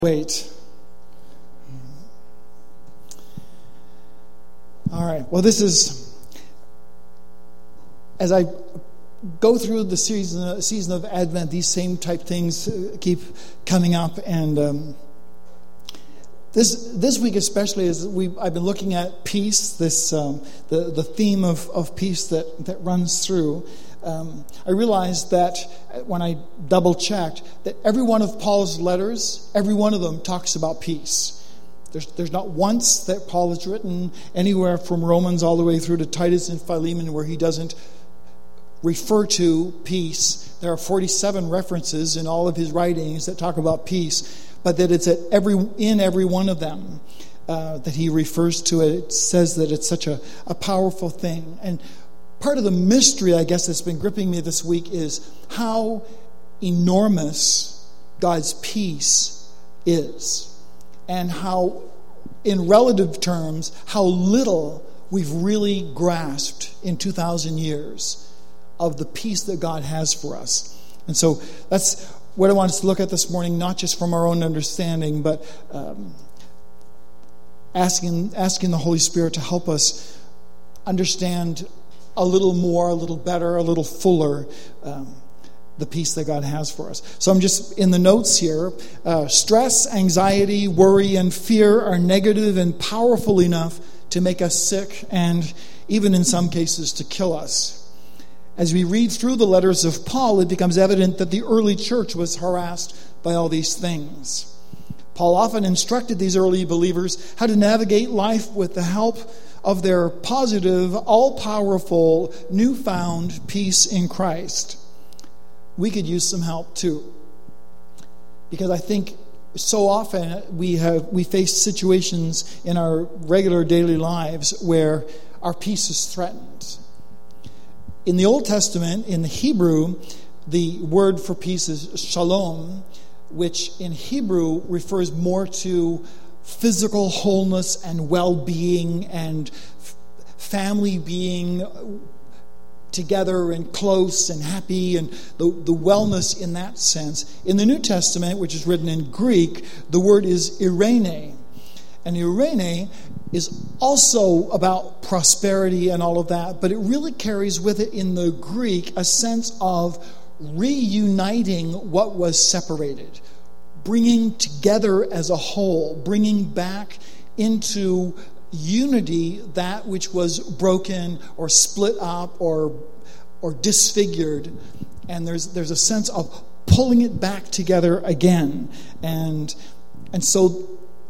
Wait. All right. Well, this is, as I go through the season of Advent, these same type things keep coming up, and this week especially, as I've been looking at peace. The theme of peace that runs through. I realized that when I double-checked that every one of Paul's letters, every one of them talks about peace. There's not once that Paul has written anywhere from Romans all the way through to Titus and Philemon where he doesn't refer to peace. There are 47 references in all of his writings that talk about peace, but that it's in every one of them that he refers to it. It says that it's such a powerful thing. And part of the mystery, I guess, that's been gripping me this week is how enormous God's peace is, and how, in relative terms, how little we've really grasped in 2,000 years of the peace that God has for us. And so that's what I want us to look at this morning, not just from our own understanding, but asking the Holy Spirit to help us understand a little more, a little better, a little fuller the peace that God has for us. So I'm just in the notes here. Stress, anxiety, worry, and fear are negative and powerful enough to make us sick and even in some cases to kill us. As we read through the letters of Paul, it becomes evident that the early church was harassed by all these things. Paul often instructed these early believers how to navigate life with the help of their positive, all-powerful, newfound peace in Christ. We could use some help too, because I think so often we face situations in our regular daily lives where our peace is threatened. In the Old Testament, in the Hebrew, the word for peace is shalom, which in Hebrew refers more to physical wholeness and well-being and family being together and close and happy, and the wellness in that sense. In the New Testament, which is written in Greek, the word is eirene. And eirene is also about prosperity and all of that, but it really carries with it in the Greek a sense of reuniting what was separated, bringing together as a whole, bringing back into unity that which was broken or split up or disfigured. And there's a sense of pulling it back together again. And so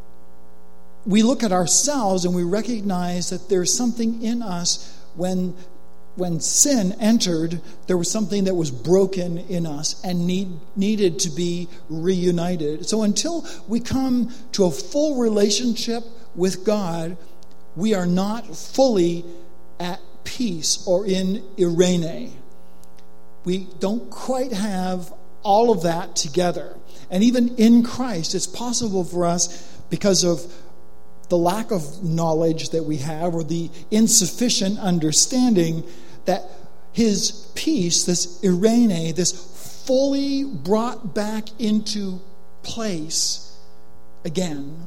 we look at ourselves and we recognize that there's something in us when sin entered, there was something that was broken in us and needed to be reunited. So until we come to a full relationship with God, we are not fully at peace or in eirene. We don't quite have all of that together. And even in Christ, it's possible for us, because of the lack of knowledge that we have or the insufficient understanding, that his peace, this eirene, this fully brought back into place again,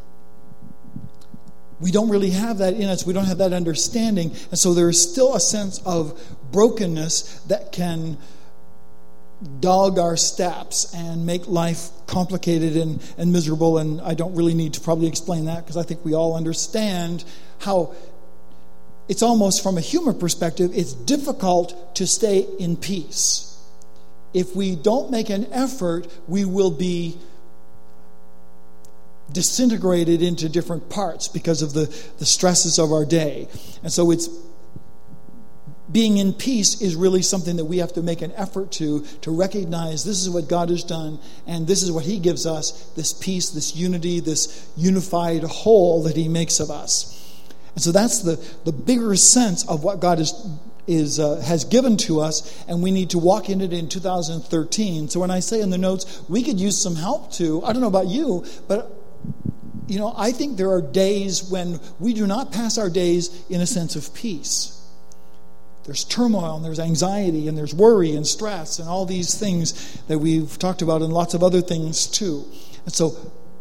we don't really have that in us. We don't have that understanding. And so there is still a sense of brokenness that can dog our steps and make life complicated and miserable. And I don't really need to probably explain that, because I think we all understand how it's almost, from a human perspective, it's difficult to stay in peace. If we don't make an effort, we will be disintegrated into different parts because of the stresses of our day. And so it's being in peace is really something that we have to make an effort to recognize this is what God has done, and this is what he gives us, this peace, this unity, this unified whole that he makes of us. And so that's the bigger sense of what God has given to us, and we need to walk in it in 2013. So when I say in the notes, we could use some help too. I don't know about you, but I think there are days when we do not pass our days in a sense of peace. There's turmoil, and there's anxiety, and there's worry and stress, and all these things that we've talked about, and lots of other things too. And so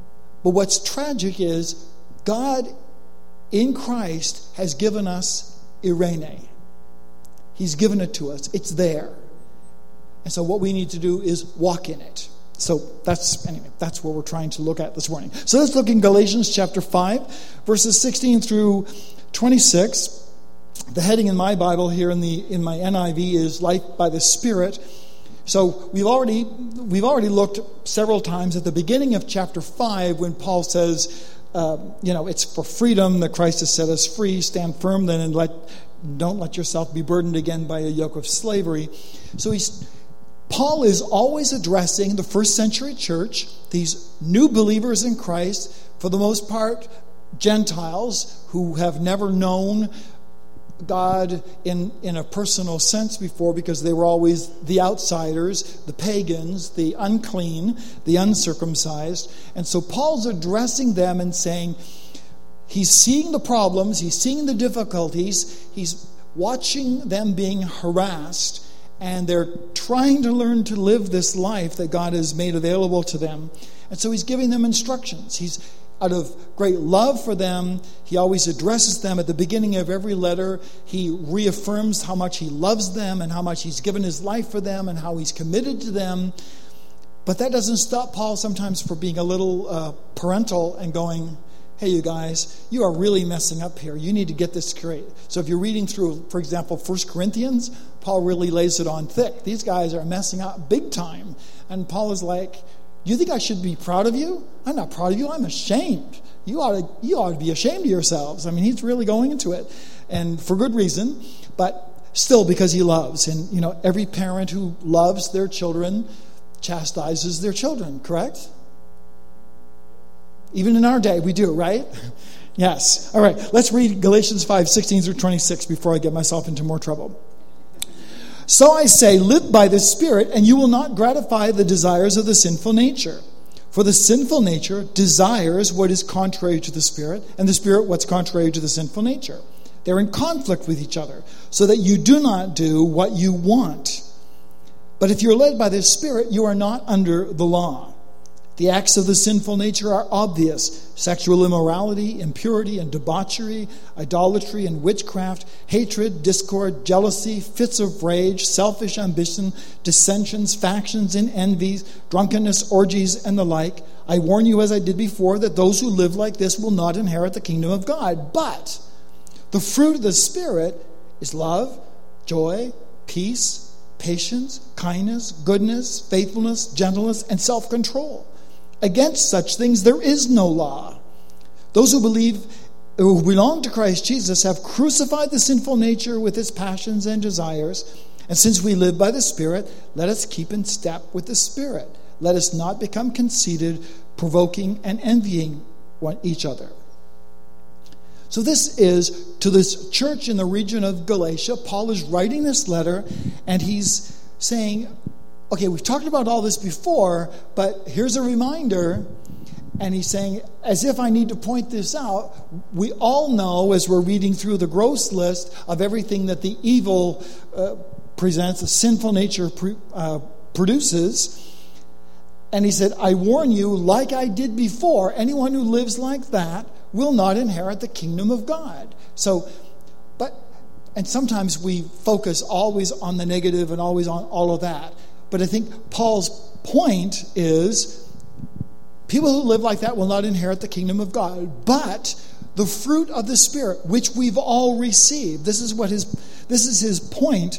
But what's tragic is God in Christ has given us eirene. He's given it to us. It's there. And so what we need to do is walk in it. So that's what we're trying to look at this morning. So let's look in Galatians chapter 5, verses 16 through 26. The heading in my Bible here in my NIV is Life by the Spirit. So we've already looked several times at the beginning of chapter 5 when Paul says, it's for freedom that Christ has set us free. Stand firm then and don't let yourself be burdened again by a yoke of slavery. So Paul is always addressing the first century church, these new believers in Christ, for the most part Gentiles who have never known God in a personal sense before, because they were always the outsiders, the pagans, the unclean, the uncircumcised. And so Paul's addressing them and saying he's seeing the problems, he's seeing the difficulties, he's watching them being harassed, and they're trying to learn to live this life that God has made available to them. And so he's giving them instructions. He's out of great love for them, he always addresses them at the beginning of every letter. He reaffirms how much he loves them and how much he's given his life for them and how he's committed to them. But that doesn't stop Paul sometimes from being a little parental and going, hey, you guys, you are really messing up here. You need to get this straight. So if you're reading through, for example, 1 Corinthians, Paul really lays it on thick. These guys are messing up big time. And Paul is like, you think I should be proud of you? I'm not proud of you. I'm ashamed. You ought to be ashamed of yourselves. I mean, he's really going into it, and for good reason, but still because he loves. And every parent who loves their children chastises their children. Correct? Even in our day, we do, right? Yes. All right. Let's read Galatians 5:16 through 26 before I get myself into more trouble. So I say, live by the Spirit, and you will not gratify the desires of the sinful nature. For the sinful nature desires what is contrary to the Spirit, and the Spirit what's contrary to the sinful nature. They're in conflict with each other, so that you do not do what you want. But if you're led by the Spirit, you are not under the law. The acts of the sinful nature are obvious: sexual immorality, impurity and debauchery, idolatry and witchcraft, hatred, discord, jealousy, fits of rage, selfish ambition, dissensions, factions and envies, drunkenness, orgies, and the like. I warn you, as I did before, that those who live like this will not inherit the kingdom of God. But the fruit of the Spirit is love, joy, peace, patience, kindness, goodness, faithfulness, gentleness, and self-control. Against such things there is no law. Those who belong to Christ Jesus have crucified the sinful nature with its passions and desires. And since we live by the Spirit, let us keep in step with the Spirit. Let us not become conceited, provoking and envying each other. So this is to this church in the region of Galatia. Paul is writing this letter, and he's saying, okay, we've talked about all this before, but here's a reminder. And he's saying, as if I need to point this out, we all know as we're reading through the gross list of everything that the evil presents, the sinful nature produces. And he said, I warn you, like I did before, anyone who lives like that will not inherit the kingdom of God. And sometimes we focus always on the negative and always on all of that. But I think Paul's point is people who live like that will not inherit the kingdom of God. But the fruit of the Spirit, which we've all received, this is his point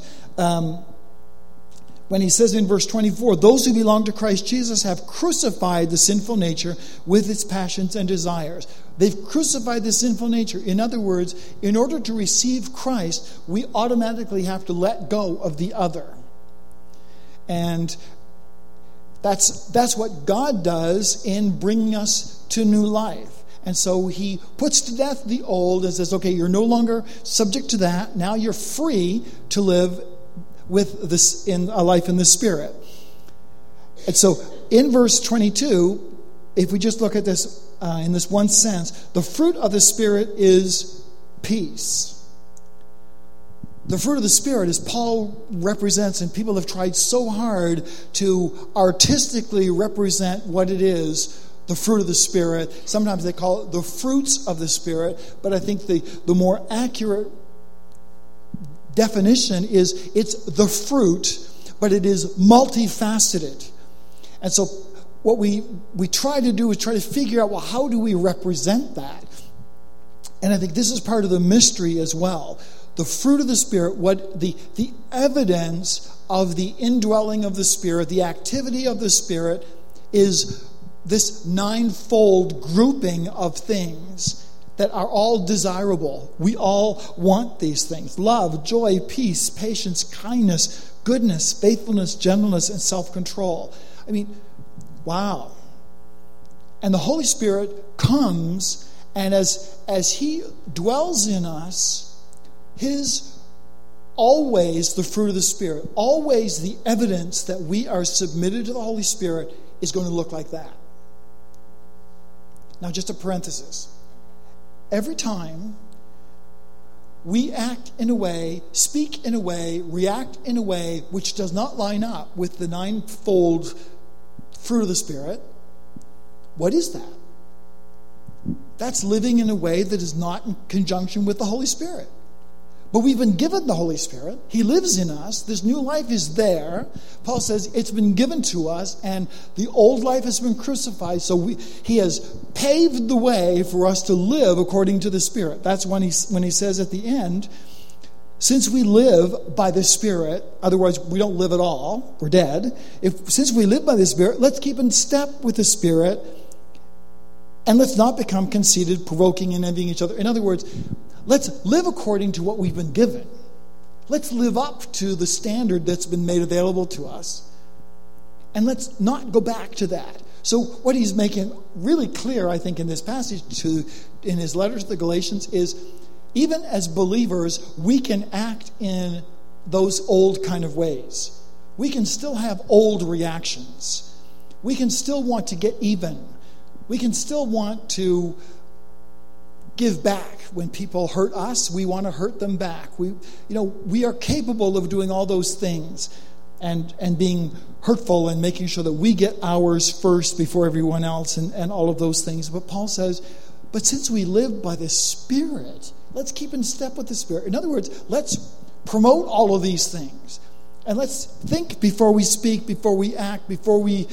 when he says in verse 24, those who belong to Christ Jesus have crucified the sinful nature with its passions and desires. They've crucified the sinful nature. In other words, in order to receive Christ, we automatically have to let go of the other. And that's what God does in bringing us to new life. And so he puts to death the old and says, okay, you're no longer subject to that. Now you're free to live with this in a life in the Spirit. And so in verse 22, if we just look at this in this one sense, the fruit of the Spirit is peace. The fruit of the Spirit, as Paul represents, and people have tried so hard to artistically represent what it is, the fruit of the Spirit. Sometimes they call it the fruits of the Spirit. But I think the more accurate definition is it's the fruit, but it is multifaceted. And so what we try to do is try to figure out, well, how do we represent that? And I think this is part of the mystery as well. The fruit of the Spirit, what the evidence of the indwelling of the Spirit, the activity of the Spirit, is this ninefold grouping of things that are all desirable. We all want these things: love, joy, peace, patience, kindness, goodness, faithfulness, gentleness, and self-control. I mean, wow. And the Holy Spirit comes, and as He dwells in us, His always the fruit of the Spirit, always the evidence that we are submitted to the Holy Spirit is going to look like that. Now, just a parenthesis. Every time we act in a way, speak in a way, react in a way which does not line up with the ninefold fruit of the Spirit, what is that? That's living in a way that is not in conjunction with the Holy Spirit. But we've been given the Holy Spirit. He lives in us. This new life is there. Paul says it's been given to us, and the old life has been crucified. So He has paved the way for us to live according to the Spirit. That's when he says at the end, since we live by the Spirit, otherwise we don't live at all, we're dead. Since we live by the Spirit, let's keep in step with the Spirit, and let's not become conceited, provoking, and envying each other. In other words, let's live according to what we've been given. Let's live up to the standard that's been made available to us. And let's not go back to that. So what he's making really clear, I think, in this passage in his letter to the Galatians is, even as believers, we can act in those old kind of ways. We can still have old reactions. We can still want to get even. We can still want to give back. When people hurt us, we want to hurt them back. We are capable of doing all those things and being hurtful and making sure that we get ours first before everyone else and all of those things. But Paul says, but since we live by the Spirit, let's keep in step with the Spirit. In other words, let's promote all of these things. And let's think before we speak, before we act, before we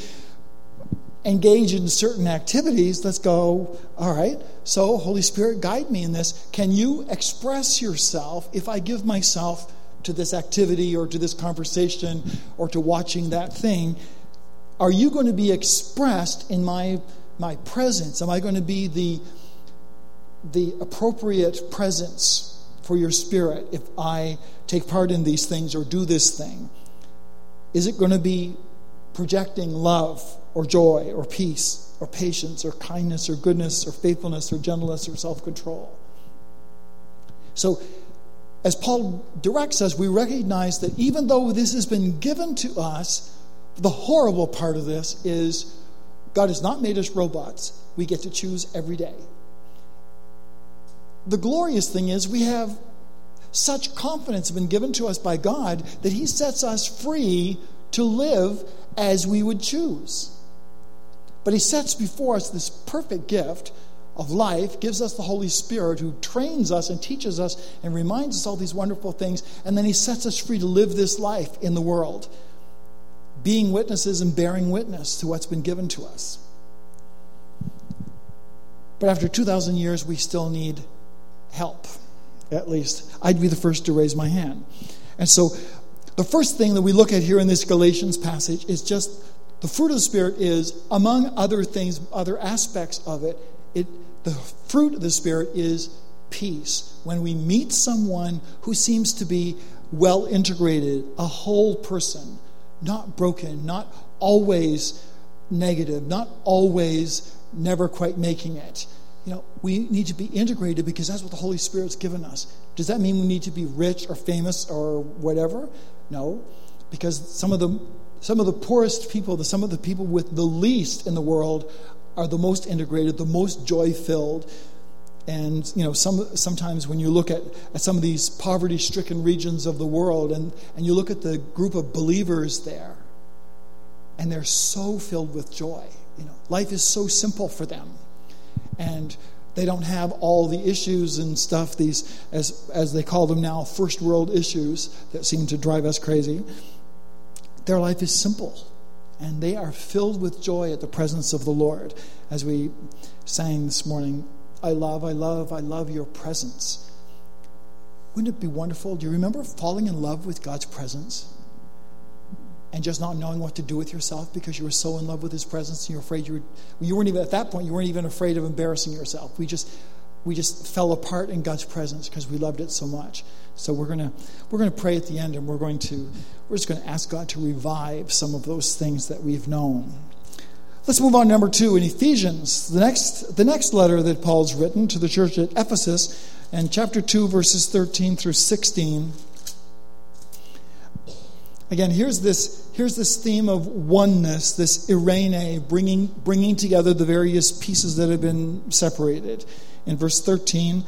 engage in certain activities. Let's go, all right, so Holy Spirit, guide me in this. Can you express yourself if I give myself to this activity or to this conversation or to watching that thing? Are you going to be expressed in my presence? Am I going to be the appropriate presence for your Spirit if I take part in these things or do this thing? Is it going to be projecting love or joy or peace or patience or kindness or goodness or faithfulness or gentleness or self-control? So as Paul directs us, we recognize that even though this has been given to us, the horrible part of this is God has not made us robots. We get to choose every day. The glorious thing is we have such confidence been given to us by God that He sets us free to live as we would choose. But He sets before us this perfect gift of life, gives us the Holy Spirit who trains us and teaches us and reminds us all these wonderful things, and then He sets us free to live this life in the world, being witnesses and bearing witness to what's been given to us. But after 2,000 years, we still need help. At least I'd be the first to raise my hand. And so the first thing that we look at here in this Galatians passage is just the fruit of the Spirit is, among other things, other aspects of it, the fruit of the Spirit is peace. When we meet someone who seems to be well integrated, a whole person, not broken, not always negative, not always never quite making it. We need to be integrated because that's what the Holy Spirit's given us. Does that mean we need to be rich or famous or whatever? No, because some of the poorest people, some of the people with the least in the world are the most integrated, the most joy-filled. And sometimes when you look at some of these poverty-stricken regions of the world and you look at the group of believers there, and they're so filled with joy. life is so simple for them. And they don't have all the issues and stuff, these, as they call them now, first world issues that seem to drive us crazy. Their life is simple, and they are filled with joy at the presence of the Lord. As we sang this morning, I love your presence. Wouldn't it be wonderful? Do you remember falling in love with God's presence? And just not knowing what to do with yourself because you were so in love with His presence and you're afraid you weren't even, at that point, you weren't even afraid of embarrassing yourself. We just fell apart in God's presence because we loved it so much. So we're gonna pray at the end, and we're just gonna ask God to revive some of those things that we've known. Let's move on to number 2 in Ephesians, the next letter that Paul's written to the church at Ephesus, and chapter 2, verses 13 through 16. Again, here's this theme of oneness, this eirene, bringing together the various pieces that have been separated. In verse 13,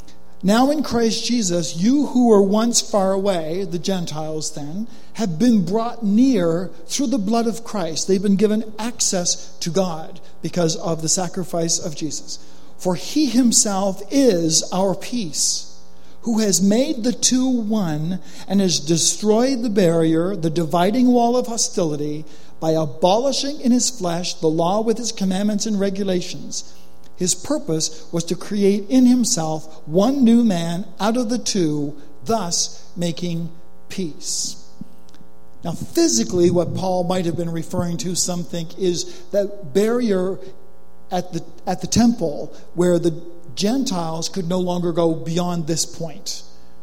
now in Christ Jesus, you who were once far away, the Gentiles then, have been brought near through the blood of Christ. They've been given access to God because of the sacrifice of Jesus. For He Himself is our peace, who has made the two one and has destroyed the barrier, the dividing wall of hostility, by abolishing in His flesh the law with its commandments and regulations. His purpose was to create in Himself one new man out of the two, thus making peace. Now, physically, what Paul might have been referring to, some think, is that barrier at the temple where the Gentiles could no longer go beyond this point.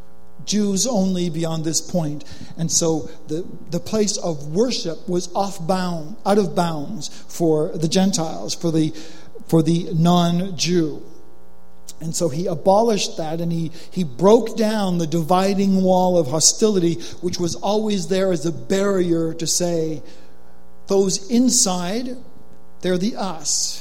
Jews only beyond this point. And so the place of worship was out of bounds for the Gentiles, for the non-Jew. And so He abolished that, and he broke down the dividing wall of hostility, which was always there as a barrier to say, those inside, they're the us.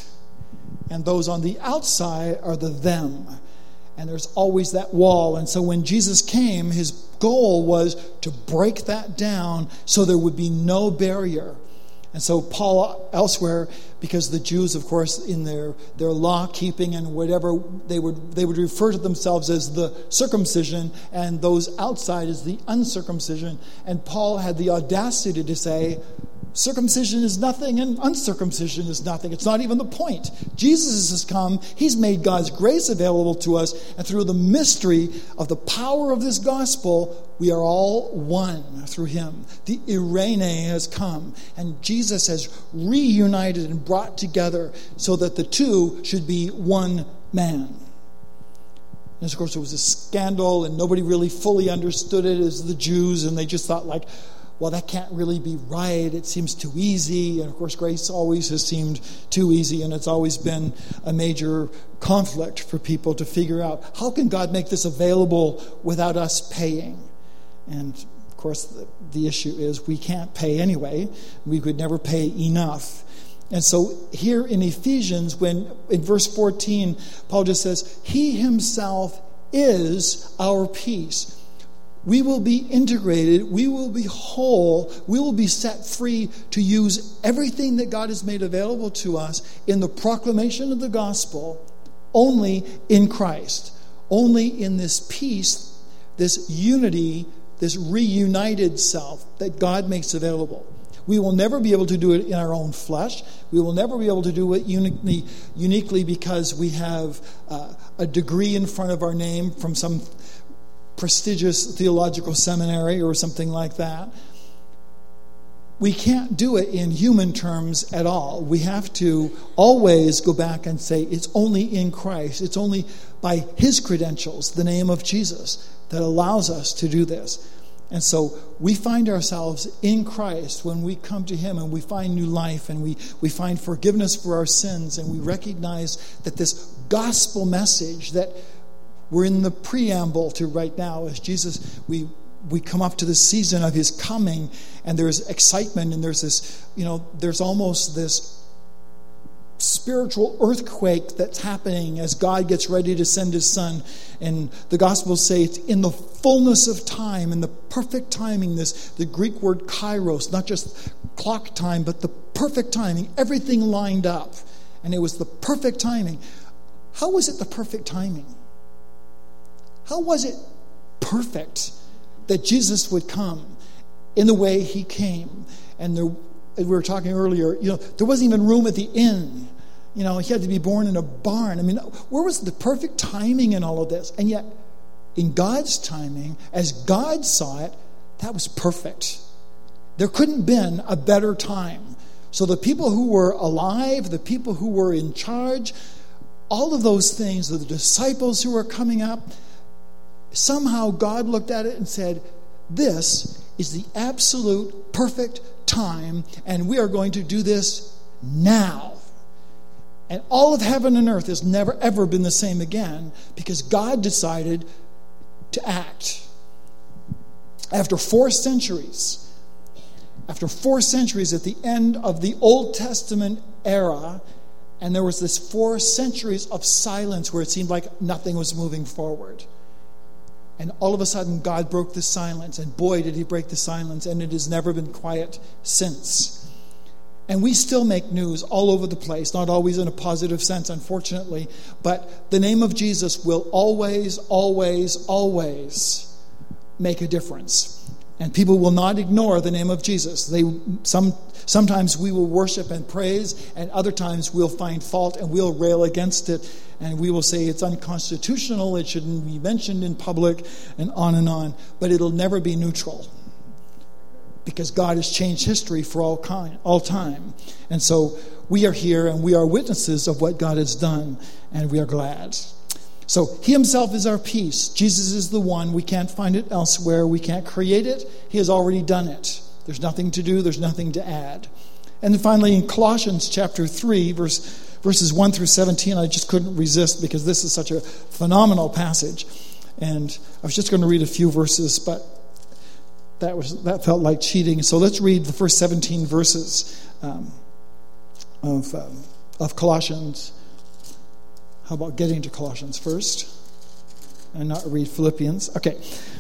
And those on the outside are the them. And there's always that wall. And so when Jesus came, His goal was to break that down so there would be no barrier. And so Paul elsewhere, because the Jews, of course, in their law keeping and whatever, they would refer to themselves as the circumcision, and those outside as the uncircumcision. And Paul had the audacity to say, circumcision is nothing and uncircumcision is nothing. It's not even the point. Jesus has come. He's made God's grace available to us. And through the mystery of the power of this gospel, we are all one through Him. The eirene has come. And Jesus has reunited and brought together so that the two should be one man. And of course, it was a scandal and nobody really fully understood it as the Jews. And they just thought well, that can't really be right. It seems too easy. And of course, grace always has seemed too easy, and it's always been a major conflict for people to figure out, how can God make this available without us paying? And of course, the issue is we can't pay anyway. We could never pay enough. And so here in Ephesians, when in verse 14, Paul just says, He Himself is our peace. We will be integrated, we will be whole, we will be set free to use everything that God has made available to us in the proclamation of the gospel only in Christ, only in this peace, this unity, this reunited self that God makes available. We will never be able to do it in our own flesh. We will never be able to do it uniquely because we have a degree in front of our name from some prestigious theological seminary or something like that. We can't do it in human terms at all. We have to always go back and say it's only in Christ. It's only by His credentials, the name of Jesus, that allows us to do this. And so we find ourselves in Christ when we come to Him and we find new life and we find forgiveness for our sins, and we recognize that this gospel message that we're in the preamble to right now as Jesus, we come up to the season of His coming, and there's excitement, and there's this, there's almost this spiritual earthquake that's happening as God gets ready to send His Son. And the Gospels say it's in the fullness of time, in the perfect timing, the Greek word kairos, not just clock time, but the perfect timing. Everything lined up. And it was the perfect timing. How was it the perfect timing? How was it perfect that Jesus would come in the way he came? And we were talking earlier, there wasn't even room at the inn. He had to be born in a barn. I mean, where was the perfect timing in all of this? And yet, in God's timing, as God saw it, that was perfect. There couldn't have been a better time. So the people who were alive, the people who were in charge, all of those things, the disciples who were coming up, somehow God looked at it and said, this is the absolute perfect time, and we are going to do this now. And all of heaven and earth has never, ever been the same again because God decided to act. After 4 centuries at the end of the Old Testament era, and there was this 4 centuries of silence where it seemed like nothing was moving forward. And all of a sudden, God broke the silence. And boy, did he break the silence. And it has never been quiet since. And we still make news all over the place, not always in a positive sense, unfortunately. But the name of Jesus will always, always, always make a difference. And people will not ignore the name of Jesus. Sometimes we will worship and praise, and other times we'll find fault and we'll rail against it. And we will say it's unconstitutional, it shouldn't be mentioned in public, and on. But it'll never be neutral. Because God has changed history for all time. And so we are here and we are witnesses of what God has done, and we are glad. So he himself is our peace. Jesus is the one. We can't find it elsewhere. We can't create it. He has already done it. There's nothing to do. There's nothing to add. And then finally in Colossians chapter 3, verses 1 through 17, I just couldn't resist because this is such a phenomenal passage. And I was just going to read a few verses, but that felt like cheating. So let's read the first 17 verses of Colossians. How about getting to Colossians first and not read Philippians? Okay.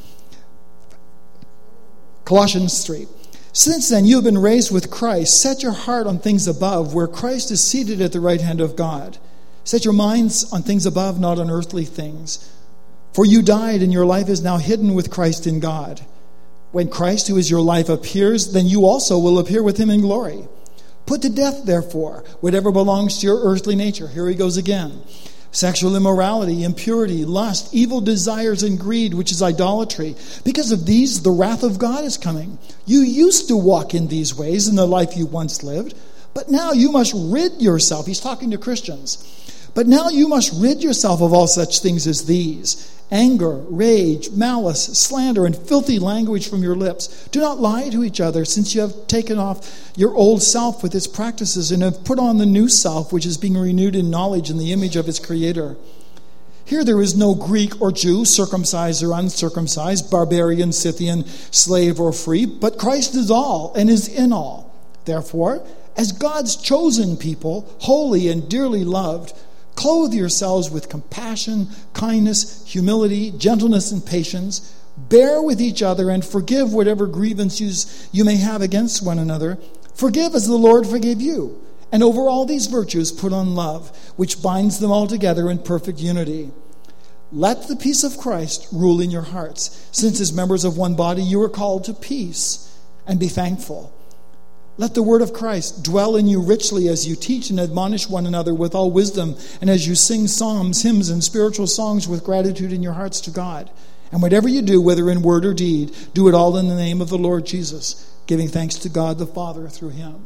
Colossians 3. Since then you have been raised with Christ. Set your heart on things above, where Christ is seated at the right hand of God. Set your minds on things above, not on earthly things. For you died, and your life is now hidden with Christ in God. When Christ, who is your life, appears, then you also will appear with him in glory. Put to death, therefore, whatever belongs to your earthly nature. Here he goes again. Sexual immorality, impurity, lust, evil desires, and greed, which is idolatry. Because of these, the wrath of God is coming. You used to walk in these ways in the life you once lived, but now you must rid yourself. He's talking to Christians. But now you must rid yourself of all such things as these: anger, rage, malice, slander, and filthy language from your lips. Do not lie to each other, since you have taken off your old self with its practices and have put on the new self, which is being renewed in knowledge in the image of its Creator. Here there is no Greek or Jew, circumcised or uncircumcised, barbarian, Scythian, slave or free, but Christ is all and is in all. Therefore, as God's chosen people, holy and dearly loved, clothe yourselves with compassion, kindness, humility, gentleness, and patience. Bear with each other and forgive whatever grievances you may have against one another. Forgive as the Lord forgave you. And over all these virtues put on love, which binds them all together in perfect unity. Let the peace of Christ rule in your hearts, since as members of one body you are called to peace, and be thankful. Let the word of Christ dwell in you richly as you teach and admonish one another with all wisdom, and as you sing psalms, hymns, and spiritual songs with gratitude in your hearts to God. And whatever you do, whether in word or deed, do it all in the name of the Lord Jesus, giving thanks to God the Father through him.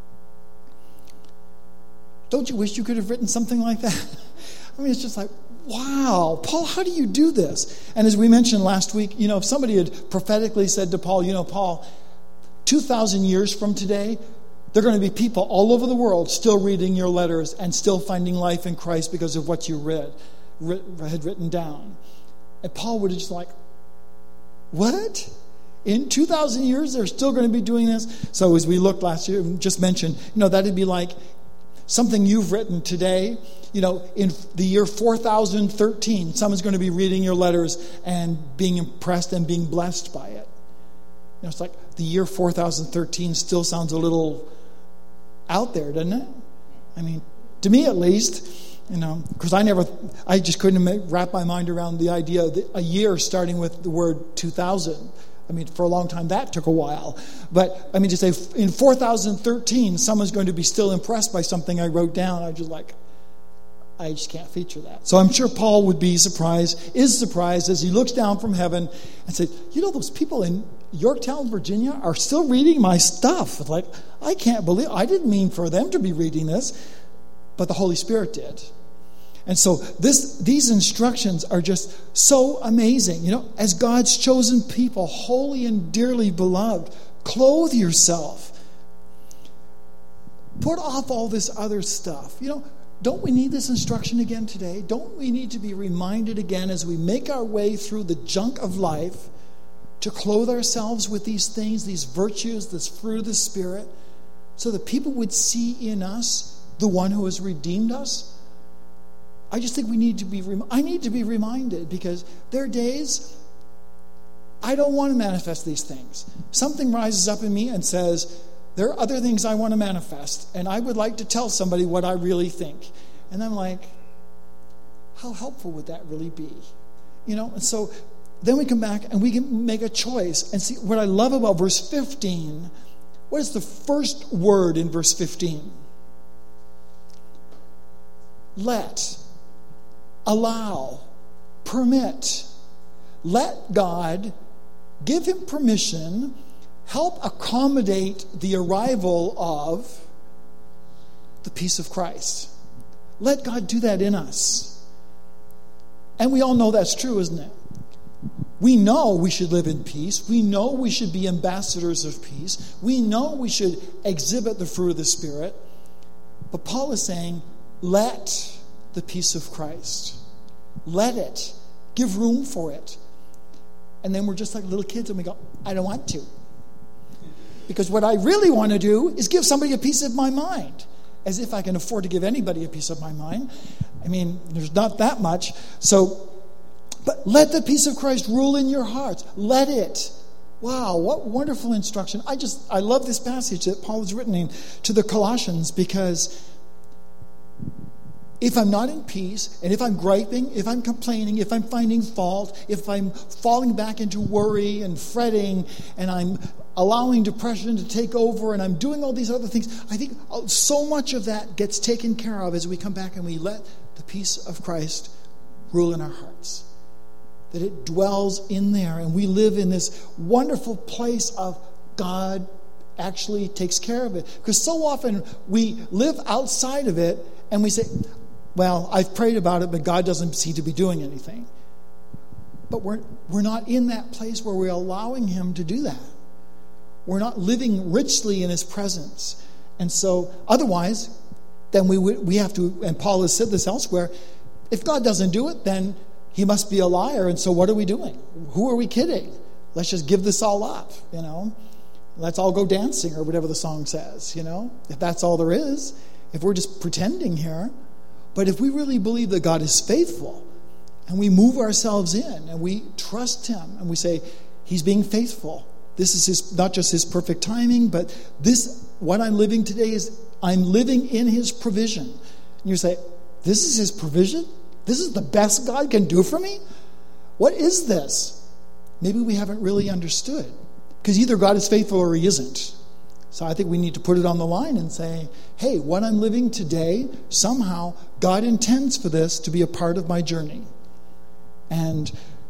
Don't you wish you could have written something like that? I mean, it's just like, wow, Paul, how do you do this? And as we mentioned last week, if somebody had prophetically said to Paul, Paul, 2,000 years from today, there are going to be people all over the world still reading your letters and still finding life in Christ because of what you had written down. And Paul would have just like, what? In 2,000 years, they're still going to be doing this? So as we looked last year, just mentioned, that'd be like something you've written today. In the year 4013, someone's going to be reading your letters and being impressed and being blessed by it. It's like the year 4013 still sounds a little out there, doesn't it? I mean, to me at least, because I just couldn't wrap my mind around the idea of a year starting with the word 2000. I mean, for a long time, that took a while. But, I mean, to say in 4013, someone's going to be still impressed by something I wrote down, I just can't feature that. So I'm sure Paul would be surprised as he looks down from heaven and says, those people in Yorktown, Virginia are still reading my stuff. It's like, I can't believe, I didn't mean for them to be reading this, but the Holy Spirit did. And so these instructions are just so amazing. As God's chosen people, holy and dearly beloved, clothe yourself. Put off all this other stuff. Don't we need this instruction again today? Don't we need to be reminded again as we make our way through the junk of life to clothe ourselves with these things, these virtues, this fruit of the Spirit, so that people would see in us the one who has redeemed us? I just think I need to be reminded, because there are days I don't want to manifest these things. Something rises up in me and says, there are other things I want to manifest, and I would like to tell somebody what I really think. And I'm like, how helpful would that really be? And so then we come back and we can make a choice and see what I love about verse 15. What is the first word in verse 15? Let, allow, permit. Let God give him permission, help accommodate the arrival of the peace of Christ. Let God do that in us. And we all know that's true, isn't it? We know we should live in peace. We know we should be ambassadors of peace. We know we should exhibit the fruit of the Spirit. But Paul is saying, let the peace of Christ. Let it. Give room for it. And then we're just like little kids and we go, I don't want to. Because what I really want to do is give somebody a piece of my mind. As if I can afford to give anybody a piece of my mind. I mean, there's not that much. But let the peace of Christ rule in your hearts. Let it. Wow, what wonderful instruction. I love this passage that Paul has written to the Colossians, because if I'm not in peace, and if I'm griping, if I'm complaining, if I'm finding fault, if I'm falling back into worry and fretting, and I'm allowing depression to take over, and I'm doing all these other things, I think so much of that gets taken care of as we come back and we let the peace of Christ rule in our hearts. That it dwells in there, and we live in this wonderful place of God actually takes care of it. Because so often we live outside of it and we say, well, I've prayed about it, but God doesn't seem to be doing anything. But we're not in that place where we're allowing him to do that. We're not living richly in his presence. And so otherwise, then we have to, and Paul has said this elsewhere, if God doesn't do it, then he must be a liar. And so what are we doing? Who are we kidding? Let's just give this all up, Let's all go dancing, or whatever the song says, If that's all there is, if we're just pretending here. But if we really believe that God is faithful, and we move ourselves in, and we trust him, and we say, he's being faithful. This is not just his perfect timing, but what I'm living today is I'm living in his provision. And you say, this is his provision? This is the best God can do for me? What is this? Maybe we haven't really understood. Because either God is faithful or he isn't. So I think we need to put it on the line and say, hey, what I'm living today, somehow God intends for this to be a part of my journey. And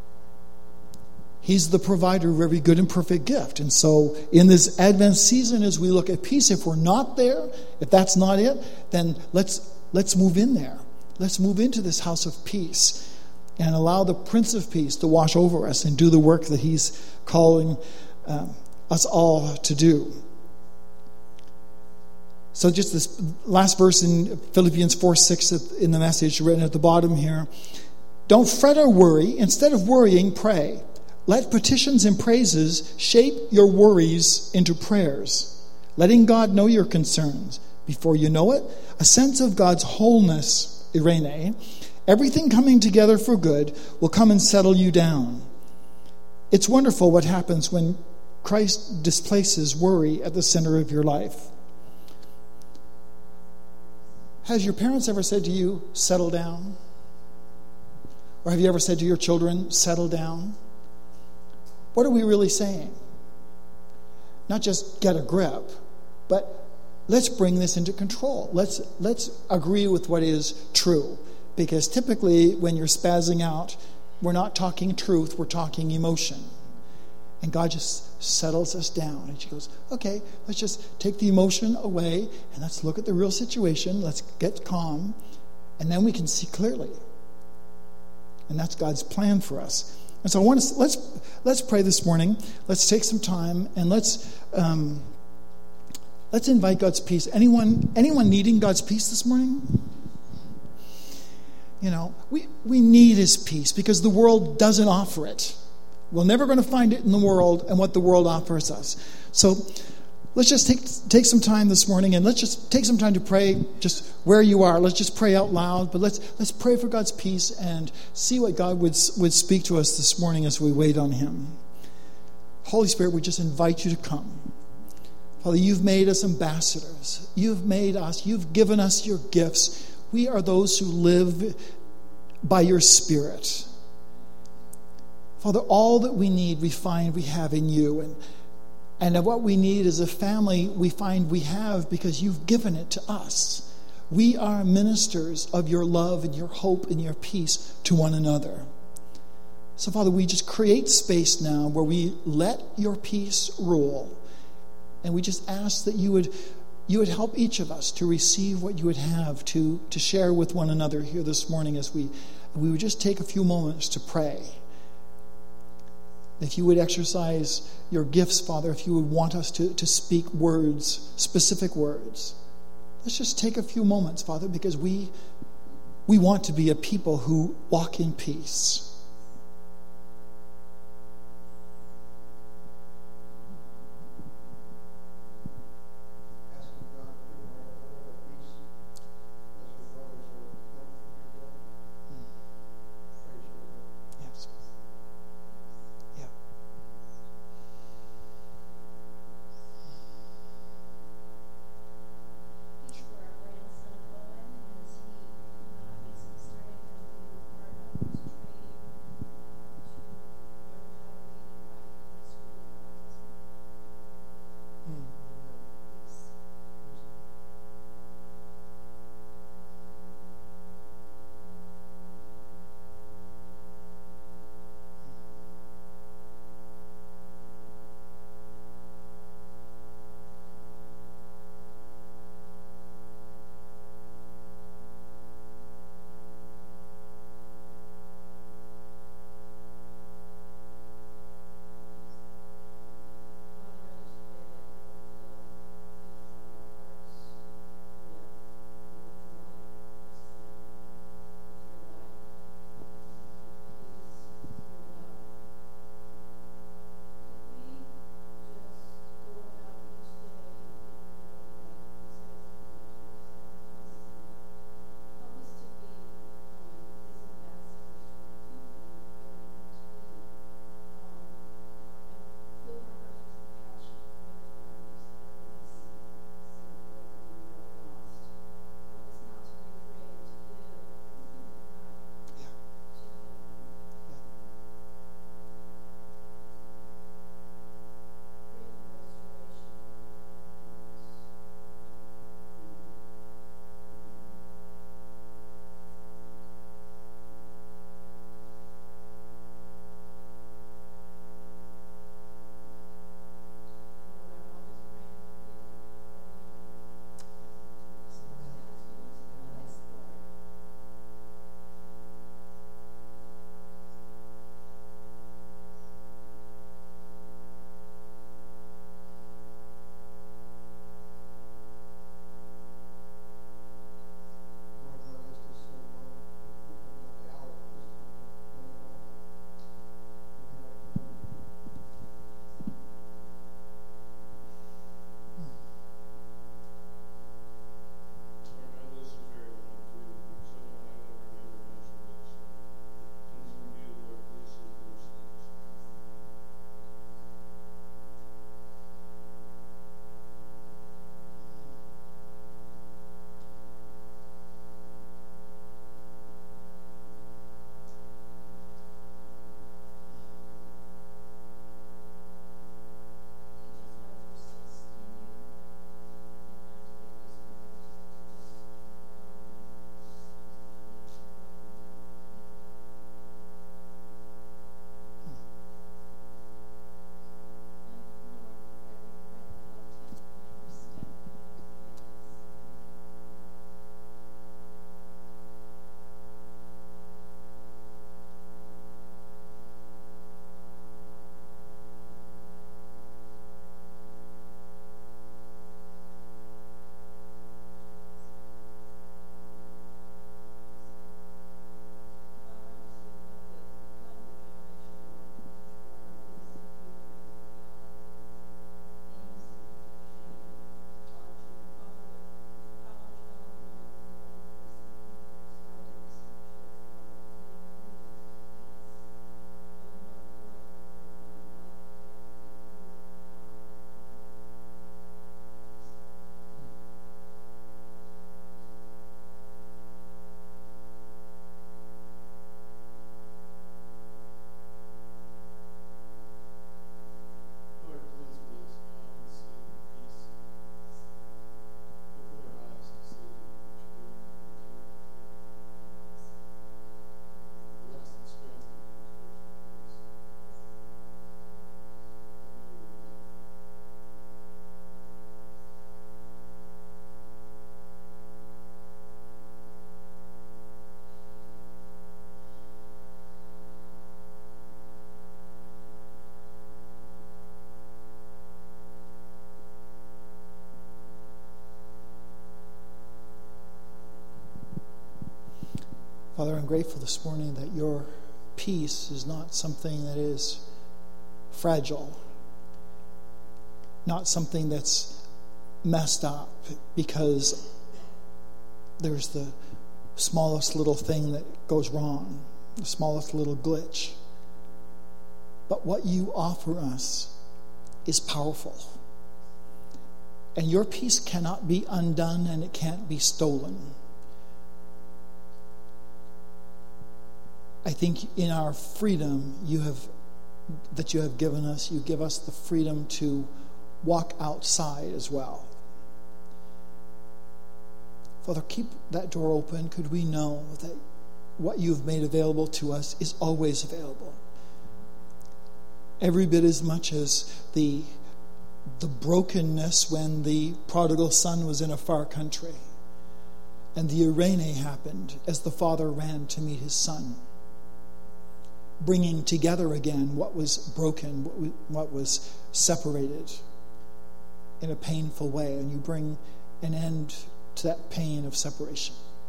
he's the provider of every good and perfect gift. And so in this Advent season, as we look at peace, if we're not there, if that's not it, then let's move in there. Let's move into this house of peace and allow the Prince of Peace to wash over us and do the work that he's calling us all to do. So just this last verse in Philippians 4:6 in the message written at the bottom here. Don't fret or worry. Instead of worrying, pray. Let petitions and praises shape your worries into prayers, letting God know your concerns. Before you know it, a sense of God's wholeness, Irene, everything coming together for good, will come and settle you down. It's wonderful what happens when Christ displaces worry at the center of your life. Has your parents ever said to you, settle down? Or have you ever said to your children, settle down? What are we really saying? Not just get a grip, but let's bring this into control. Let's agree with what is true. Because typically when you're spazzing out, we're not talking truth, we're talking emotion. And God just settles us down. And she goes, okay, let's just take the emotion away and let's look at the real situation. Let's get calm. And then we can see clearly. And that's God's plan for us. And so let's pray this morning. Let's take some time and let's invite God's peace. Anyone needing God's peace this morning? You know, we need his peace because the world doesn't offer it. We're never going to find it in the world and what the world offers us. So let's just take some time this morning and let's just take some time to pray just where you are. Let's just pray out loud, but let's pray for God's peace and see what God would speak to us this morning as we wait on him. Holy Spirit, we just invite you to come. Father, you've made us ambassadors. You've given us your gifts. We are those who live by your Spirit. Father, all that we need, we find we have in you. And what we need as a family, we find we have because you've given it to us. We are ministers of your love and your hope and your peace to one another. So, Father, we just create space now where we let your peace rule. And we just ask that you would help each of us to receive what you would have to share with one another here this morning as we would just take a few moments to pray. If you would exercise your gifts, Father, if you would want us to speak words, specific words. Let's just take a few moments, Father, because we want to be a people who walk in peace. Father, I'm grateful this morning that your peace is not something that is fragile, not something that's messed up because there's the smallest little thing that goes wrong, the smallest little glitch. But what you offer us is powerful. And your peace cannot be undone and it can't be stolen. I think in our freedom that you have given us, you give us the freedom to walk outside as well. Father, keep that door open. Could we know that what you've made available to us is always available? Every bit as much as the brokenness when the prodigal son was in a far country and the Irene happened as the father ran to meet his son, bringing together again what was broken, what was separated in a painful way, and you bring an end to that pain of separation.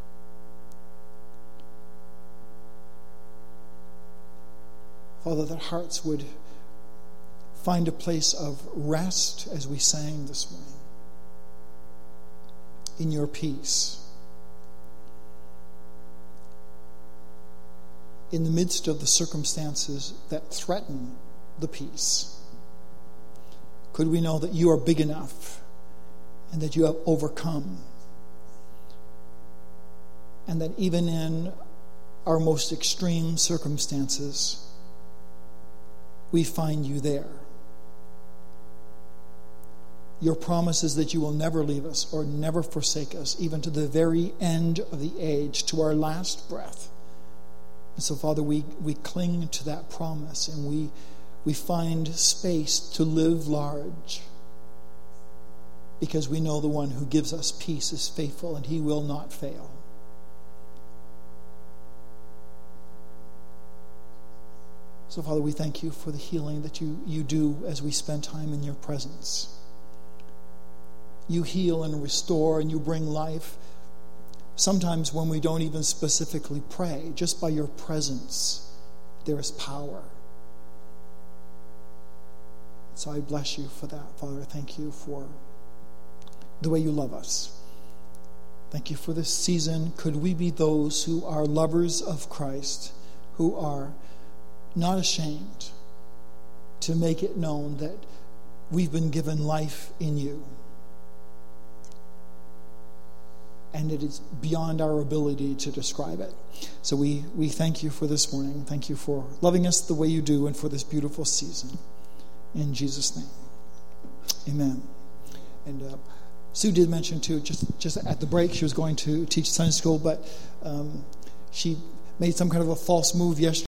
Father, that hearts would find a place of rest as we sang this morning in your peace. In the midst of the circumstances that threaten the peace, could we know that you are big enough and that you have overcome, and that even in our most extreme circumstances, we find you there. Your promise is that you will never leave us or never forsake us, even to the very end of the age, to our last breath. And so, Father, we cling to that promise, and we find space to live large, because we know the one who gives us peace is faithful and he will not fail. So, Father, we thank you for the healing that you do as we spend time in your presence. You heal and restore and you bring life. Sometimes when we don't even specifically pray, just by your presence, there is power. So I bless you for that, Father. Thank you for the way you love us. Thank you for this season. Could we be those who are lovers of Christ, who are not ashamed to make it known that we've been given life in you, and it is beyond our ability to describe it. So we thank you for this morning. Thank you for loving us the way you do and for this beautiful season. In Jesus' name, amen. And Sue did mention too, just at the break, she was going to teach Sunday school, but she made some kind of a false move yesterday.